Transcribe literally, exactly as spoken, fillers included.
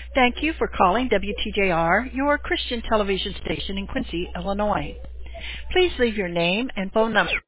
Thank you for calling W T J R, your Christian television station in Quincy, Illinois. Please leave your name and phone number